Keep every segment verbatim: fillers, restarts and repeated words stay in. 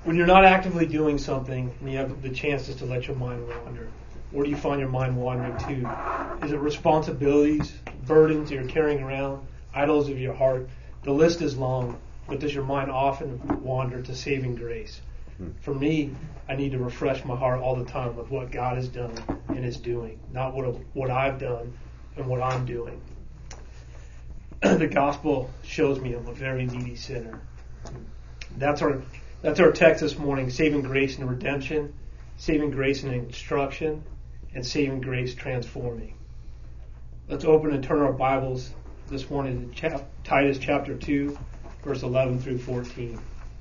When you're not actively doing something and you have the chances to let your mind wander, where do you find your mind wandering to? Is it responsibilities, burdens you're carrying around, idols of your heart? The list is long, but does your mind often wander to saving grace? For me, I need to refresh my heart all the time with what God has done and is doing, not what what I've done and what I'm doing. The gospel shows me I'm a very needy sinner. That's our that's our text this morning: saving grace and redemption, saving grace and instruction, and saving grace transforming. Let's open and turn our Bibles this morning to chap- Titus chapter two, verse eleven through fourteen.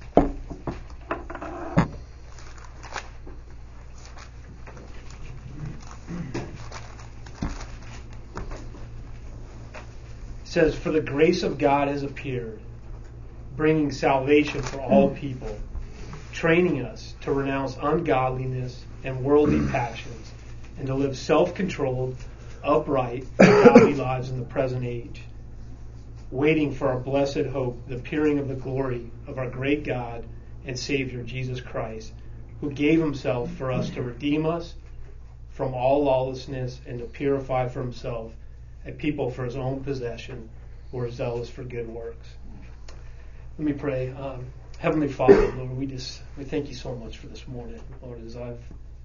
It says, "For the grace of God has appeared, bringing salvation for all people, training us to renounce ungodliness and worldly passions, and to live self-controlled, upright, and godly lives in the present age, waiting for our blessed hope, the appearing of the glory of our great God and Savior, Jesus Christ, who gave himself for us to redeem us from all lawlessness and to purify for himself a people for his own possession who are zealous for good works." Let me pray. Um, Heavenly Father, Lord, we just we thank you so much for this morning, Lord. As I've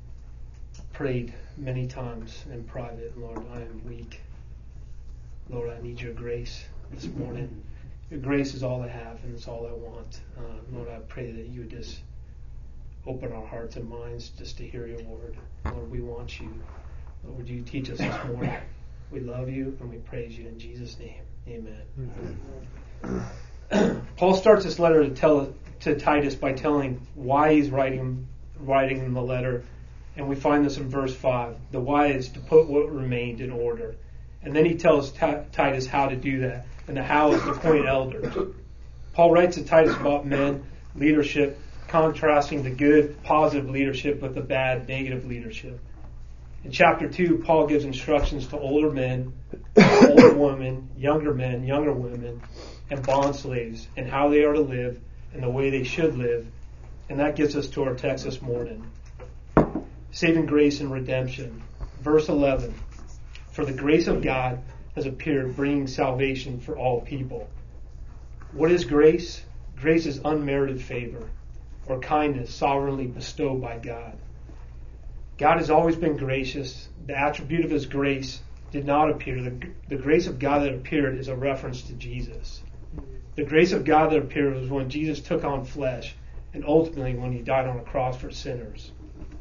prayed many times in private, Lord, I am weak. Lord, I need your grace this morning. Your grace is all I have, and it's all I want. Uh, Lord, I pray that you would just open our hearts and minds just to hear your word. Lord, we want you. Lord, would you teach us this morning? We love you and we praise you in Jesus' name. Amen. Amen. Paul starts this letter to tell to Titus by telling why he's writing writing the letter, and we find this in verse five. The why is to put what remained in order, and then he tells T- Titus how to do that, and the how is to appoint elders. Paul writes to Titus about men, leadership, contrasting the good, positive leadership with the bad, negative leadership. In chapter two, Paul gives instructions to older men, older women, younger men, younger women, and bond slaves, and how they are to live and the way they should live. And that gets us to our text this morning. Saving grace and redemption. Verse eleven. "For the grace of God has appeared, bringing salvation for all people." What is grace? Grace is unmerited favor or kindness sovereignly bestowed by God. God has always been gracious. The attribute of his grace did not appear. The, the grace of God that appeared is a reference to Jesus. The grace of God that appeared was when Jesus took on flesh, and ultimately when he died on a cross for sinners.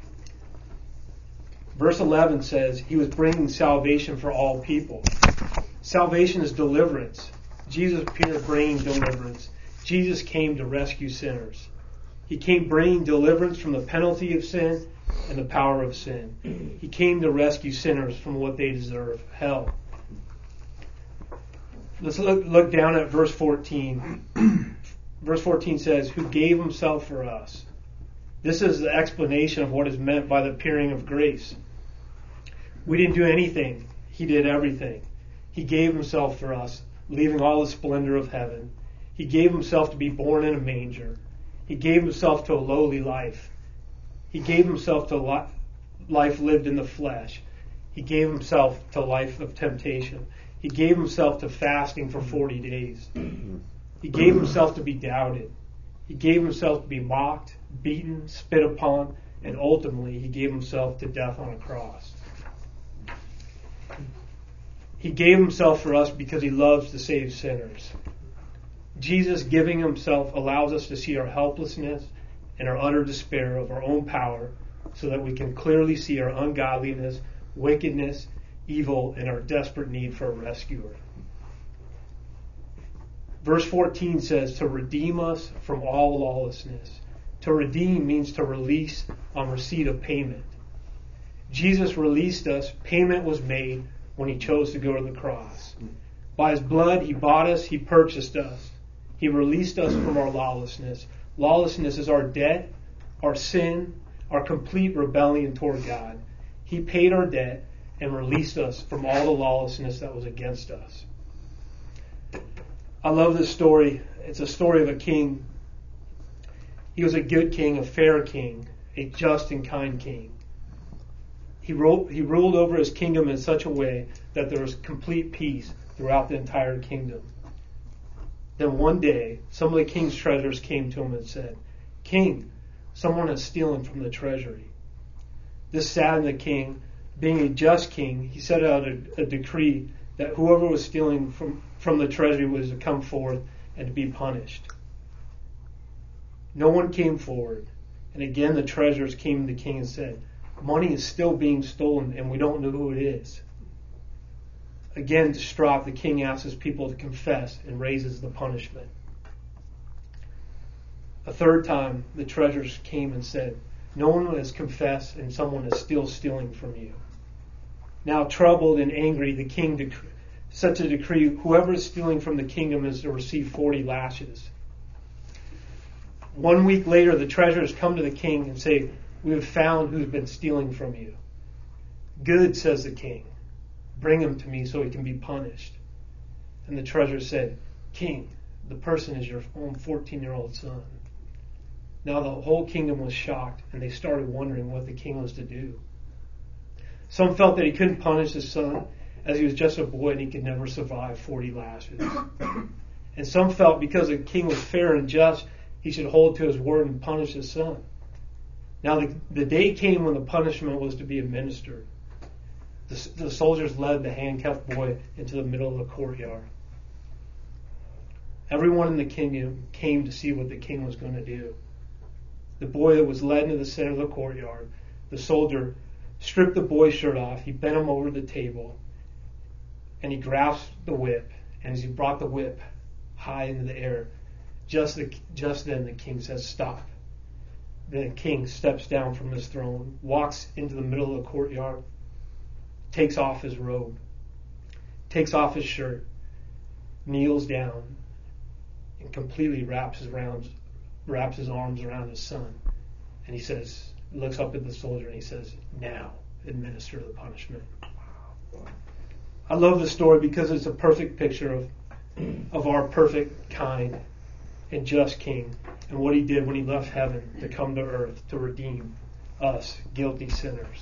Verse eleven says he was bringing salvation for all people. Salvation is deliverance. Jesus appeared bringing deliverance. Jesus came to rescue sinners. He came bringing deliverance from the penalty of sin and the power of sin. He came to rescue sinners from what they deserve, hell. Let's look, look down at verse fourteen. Verse fourteen says, "Who gave himself for us." This is the explanation of what is meant by the appearing of grace. We didn't do anything. He did everything. He gave himself for us, leaving all the splendor of heaven. He gave himself to be born in a manger. He gave himself to a lowly life. He gave himself to li- life lived in the flesh. He gave himself to life of temptation. He gave himself to fasting for forty days. He gave himself to be doubted. He gave himself to be mocked, beaten, spit upon, and ultimately he gave himself to death on a cross. He gave himself for us because he loves to save sinners. Jesus giving himself allows us to see our helplessness and our utter despair of our own power so that we can clearly see our ungodliness, wickedness, evil, and our desperate need for a rescuer. Verse fourteen says to redeem us from all lawlessness. To redeem means to release on receipt of payment. Jesus released us. Payment was made when he chose to go to the cross. By his blood, he bought us. He purchased us. He released us from our lawlessness. Lawlessness is our debt, our sin, our complete rebellion toward God. He paid our debt and released us from all the lawlessness that was against us. I love this story. It's a story of a king. He was a good king, a fair king, a just and kind king. He ruled, he ruled over his kingdom in such a way that there was complete peace throughout the entire kingdom. Then one day, some of the king's treasurers came to him and said, "King, someone is stealing from the treasury." This saddened the king. Being a just king, he set out a, a decree that whoever was stealing from, from the treasury was to come forth and to be punished. No one came forward. And again the treasurers came to the king and said, "Money is still being stolen and we don't know who it is." Again, distraught, the king asks his people to confess and raises the punishment. A third time, the treasurers came and said, "No one has confessed and someone is still stealing from you." Now troubled and angry, the king dec- set a decree, whoever is stealing from the kingdom is to receive forty lashes. One week later, the treasurers come to the king and say, "We have found who's been stealing from you." "Good," says the king. "Bring him to me so he can be punished." And the treasurer said, "King, the person is your own fourteen-year-old son." Now the whole kingdom was shocked, and they started wondering what the king was to do. Some felt that he couldn't punish his son, as he was just a boy and he could never survive forty lashes. And some felt because the king was fair and just, he should hold to his word and punish his son. Now the, the day came when the punishment was to be administered. The, the soldiers led the handcuffed boy into the middle of the courtyard. Everyone in the kingdom came to see what the king was going to do. The boy that was led into the center of the courtyard, the soldier stripped the boy's shirt off, he bent him over the table, and he grasped the whip, and as he brought the whip high into the air, just, the, just then the king says, "Stop." Then the king steps down from his throne, walks into the middle of the courtyard, takes off his robe, takes off his shirt, kneels down, and completely wraps his, around, wraps his arms around his son. And he says, looks up at the soldier and he says, "Now administer the punishment." I love this story because it's a perfect picture of, of our perfect, kind, and just king and what he did when he left heaven to come to earth to redeem us, guilty sinners.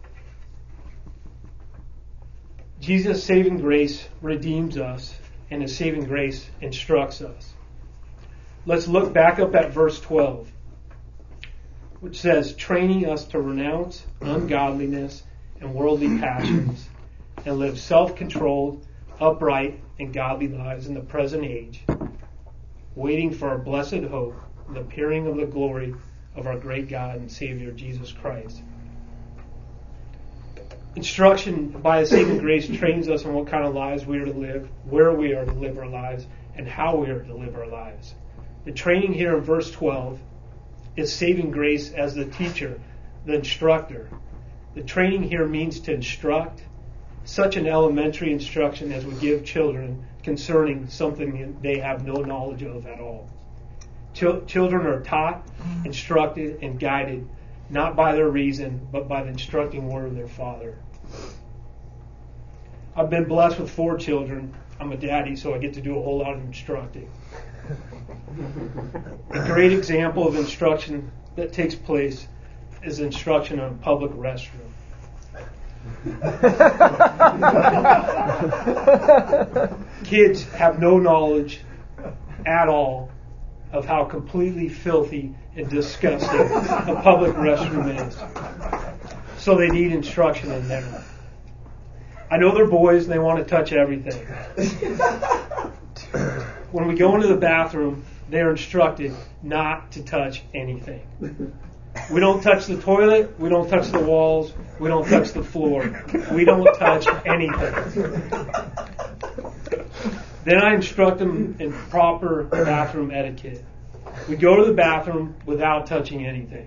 Jesus' saving grace redeems us, and his saving grace instructs us. Let's look back up at verse twelve, which says, "Training us to renounce ungodliness and worldly passions and live self-controlled, upright, and godly lives in the present age, waiting for our blessed hope, the appearing of the glory of our great God and Savior, Jesus Christ." Instruction by His saving grace trains us on what kind of lives we are to live, where we are to live our lives, and how we are to live our lives. The training here in verse twelve is saving grace as the teacher, the instructor. The training here means to instruct, such an elementary instruction as we give children concerning something they have no knowledge of at all. Ch- children are taught, instructed, and guided not by their reason, but by the instructing word of their father. I've been blessed with four children. I'm a daddy, so I get to do a whole lot of instructing. A great example of instruction that takes place is instruction on a public restroom. Kids have no knowledge at all of how completely filthy and disgusting a public restroom is. So they need instruction in there. I know they're boys and they want to touch everything. When we go into the bathroom, they're instructed not to touch anything. We don't touch the toilet, we don't touch the walls, we don't touch the floor. We don't touch anything. Then I instruct them in proper bathroom etiquette. We go to the bathroom without touching anything.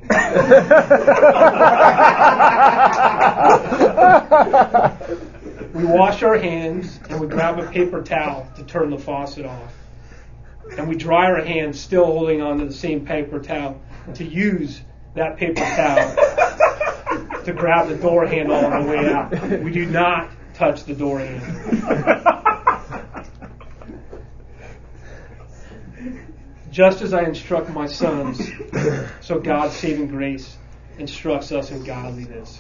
We wash our hands and we grab a paper towel to turn the faucet off. And we dry our hands still holding on to the same paper towel to use that paper towel to grab the door handle on the way out. We do not touch the door handle. Just as I instruct my sons, so God's saving grace instructs us in godliness.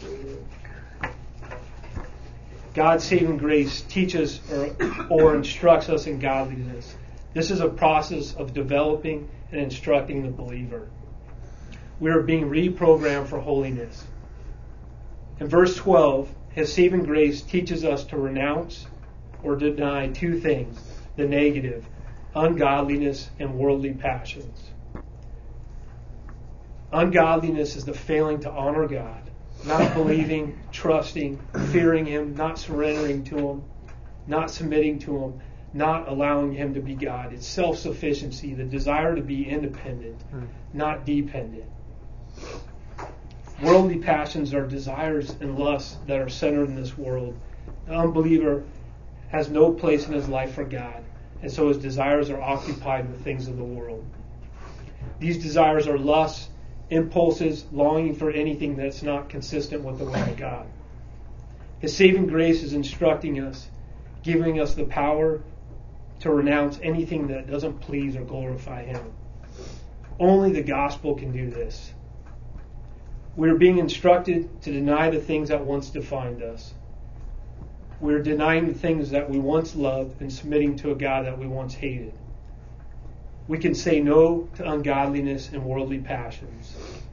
God's saving grace teaches or, or instructs us in godliness. This is a process of developing and instructing the believer. We are being reprogrammed for holiness. In verse twelve, His saving grace teaches us to renounce or deny two things: the negative, ungodliness and worldly passions. Ungodliness is the failing to honor God, not believing, trusting, fearing Him, not surrendering to Him, not submitting to Him, not allowing Him to be God. It's self-sufficiency, the desire to be independent, mm. not dependent. Worldly passions are desires and lusts that are centered in this world. The unbeliever has no place in his life for God, and so his desires are occupied with things of the world. These desires are lusts, impulses, longing for anything that's not consistent with the Word of God. His saving grace is instructing us, giving us the power to renounce anything that doesn't please or glorify Him. Only the gospel can do this. We are being instructed to deny the things that once defined us. We are denying the things that we once loved and submitting to a God that we once hated. We can say no to ungodliness and worldly passions.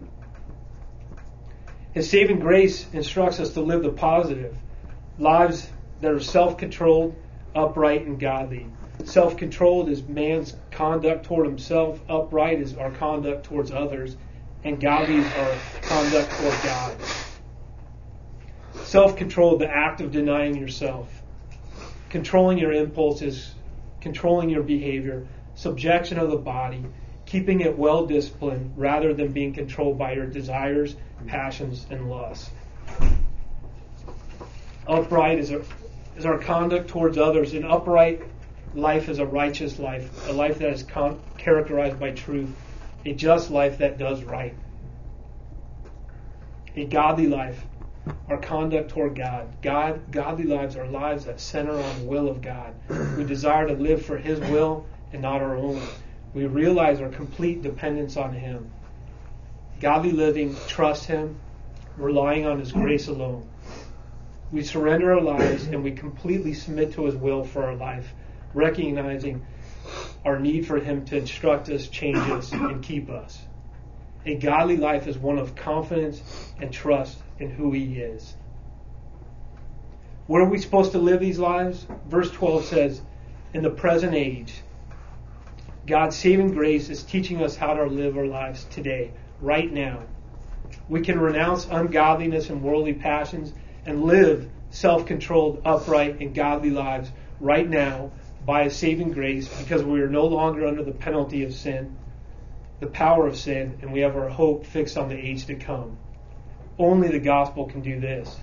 His saving grace instructs us to live the positive, lives that are self-controlled, upright, and godly. Self-controlled is man's conduct toward himself, upright is our conduct towards others, and godly is our conduct toward God. Self-control, the act of denying yourself, controlling your impulses, controlling your behavior, subjection of the body, keeping it well disciplined rather than being controlled by your desires, passions, and lusts. Upright is our, is our conduct towards others. An upright life is a righteous life, a life that is con- characterized by truth, a just life that does right. A godly life, our conduct toward God. God, godly lives are lives that center on the will of God. We desire to live for His will and not our own. We realize our complete dependence on Him. Godly living trusts Him, relying on His grace alone. We surrender our lives and we completely submit to His will for our life, recognizing our need for Him to instruct us, change us, and keep us. A godly life is one of confidence and trust in who He is. Where are we supposed to live these lives? Verse twelve says, in the present age, God's saving grace is teaching us how to live our lives today, right now. We can renounce ungodliness and worldly passions and live self-controlled, upright, and godly lives right now by His saving grace, because we are no longer under the penalty of sin, the power of sin, and we have our hope fixed on the age to come. Only the gospel can do this.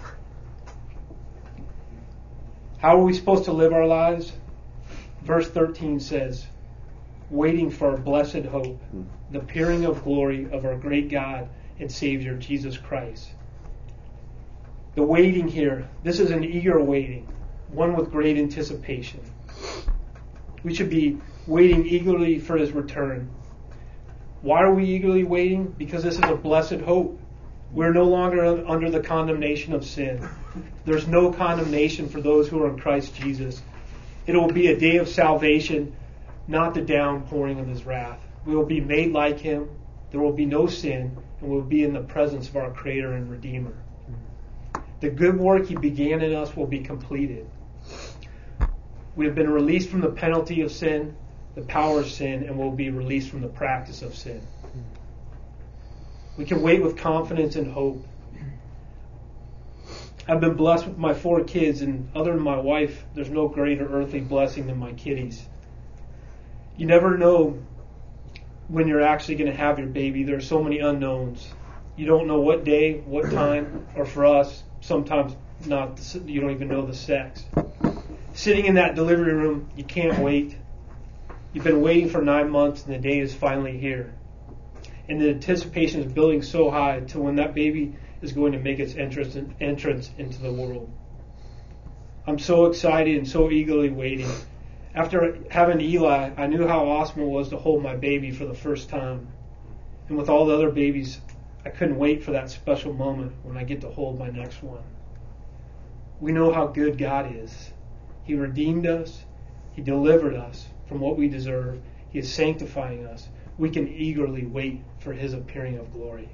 How are we supposed to live our lives? Verse thirteen says, waiting for our blessed hope, the appearing of glory of our great God and Savior, Jesus Christ. The waiting here, this is an eager waiting, one with great anticipation. We should be waiting eagerly for His return. Why are we eagerly waiting? Because this is a blessed hope. We're no longer under the condemnation of sin. There's no condemnation for those who are in Christ Jesus. It will be a day of salvation, not the downpouring of His wrath. We will be made like Him. There will be no sin, and we'll be in the presence of our Creator and Redeemer. The good work He began in us will be completed. We have been released from the penalty of sin, the power of sin, and will be released from the practice of sin. We can wait with confidence and hope. I've been blessed with my four kids, and other than my wife, there's no greater earthly blessing than my kiddies. You never know when you're actually going to have your baby. There are so many unknowns. You don't know what day, what time, or for us, sometimes not. You don't even know the sex. Sitting in that delivery room, you can't wait. You've been waiting for nine months, and the day is finally here. And the anticipation is building so high to when that baby is going to make its entrance entrance into the world. I'm so excited and so eagerly waiting. After having Eli, I knew how awesome it was to hold my baby for the first time. And with all the other babies, I couldn't wait for that special moment when I get to hold my next one. We know how good God is. He redeemed us. He delivered us from what we deserve. He is sanctifying us. We can eagerly wait for His appearing of glory.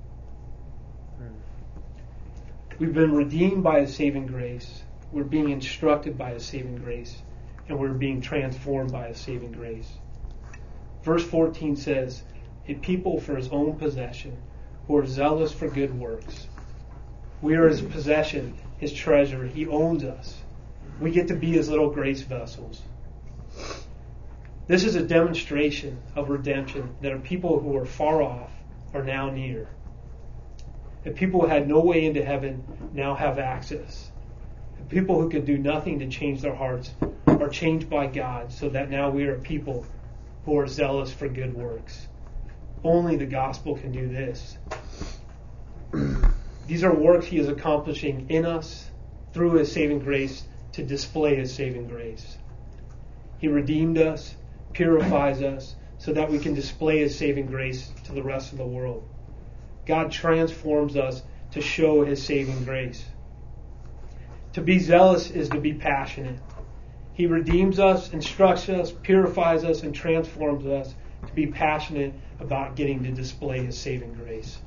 We've been redeemed by His saving grace. We're being instructed by His saving grace. And we're being transformed by His saving grace. Verse fourteen says, a people for His own possession, who are zealous for good works. We are His possession, His treasure. He owns us. We get to be His little grace vessels. This is a demonstration of redemption, that a people who are far off are now near. And people who had no way into heaven now have access. And people who could do nothing to change their hearts are changed by God, so that now we are a people who are zealous for good works. Only the gospel can do this. These are works He is accomplishing in us through His saving grace to display His saving grace. He redeemed us, purifies us, so that we can display His saving grace to the rest of the world. God transforms us to show His saving grace. To be zealous is to be passionate. He redeems us, instructs us, purifies us, and transforms us to be passionate about getting to display His saving grace.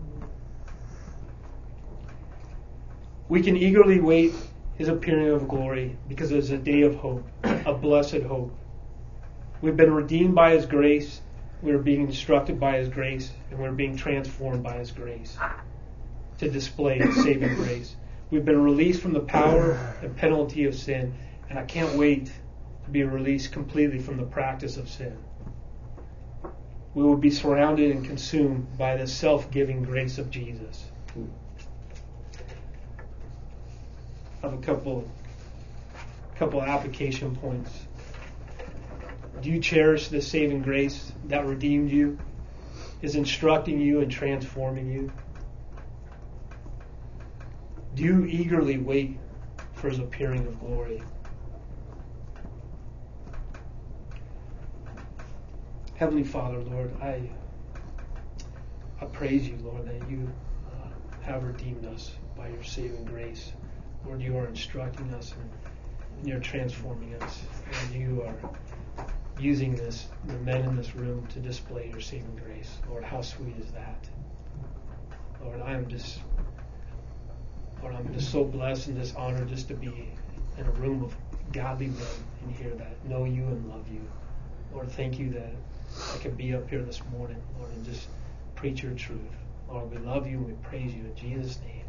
We can eagerly wait His appearing of glory because it is a day of hope, a blessed hope. We've been redeemed by His grace, we're being instructed by His grace, and we're being transformed by His grace to display His saving grace. We've been released from the power and penalty of sin, and I can't wait to be released completely from the practice of sin. We will be surrounded and consumed by the self-giving grace of Jesus. I have a couple, couple application points. Do you cherish the saving grace that redeemed you, is instructing you and transforming you? Do you eagerly wait for His appearing of glory? Heavenly Father, Lord, I I praise You, Lord, that You uh, have redeemed us by Your saving grace. Lord, You are instructing us and, and You're transforming us. And You are using this, the men in this room, to display Your saving grace. Lord, how sweet is that? Lord, I am just, Lord, I'm just so blessed and just honored just to be in a room of godly men in here that know You and love You. Lord, thank You that I could be up here this morning, Lord, and just preach Your truth. Lord, we love You and we praise You in Jesus' name.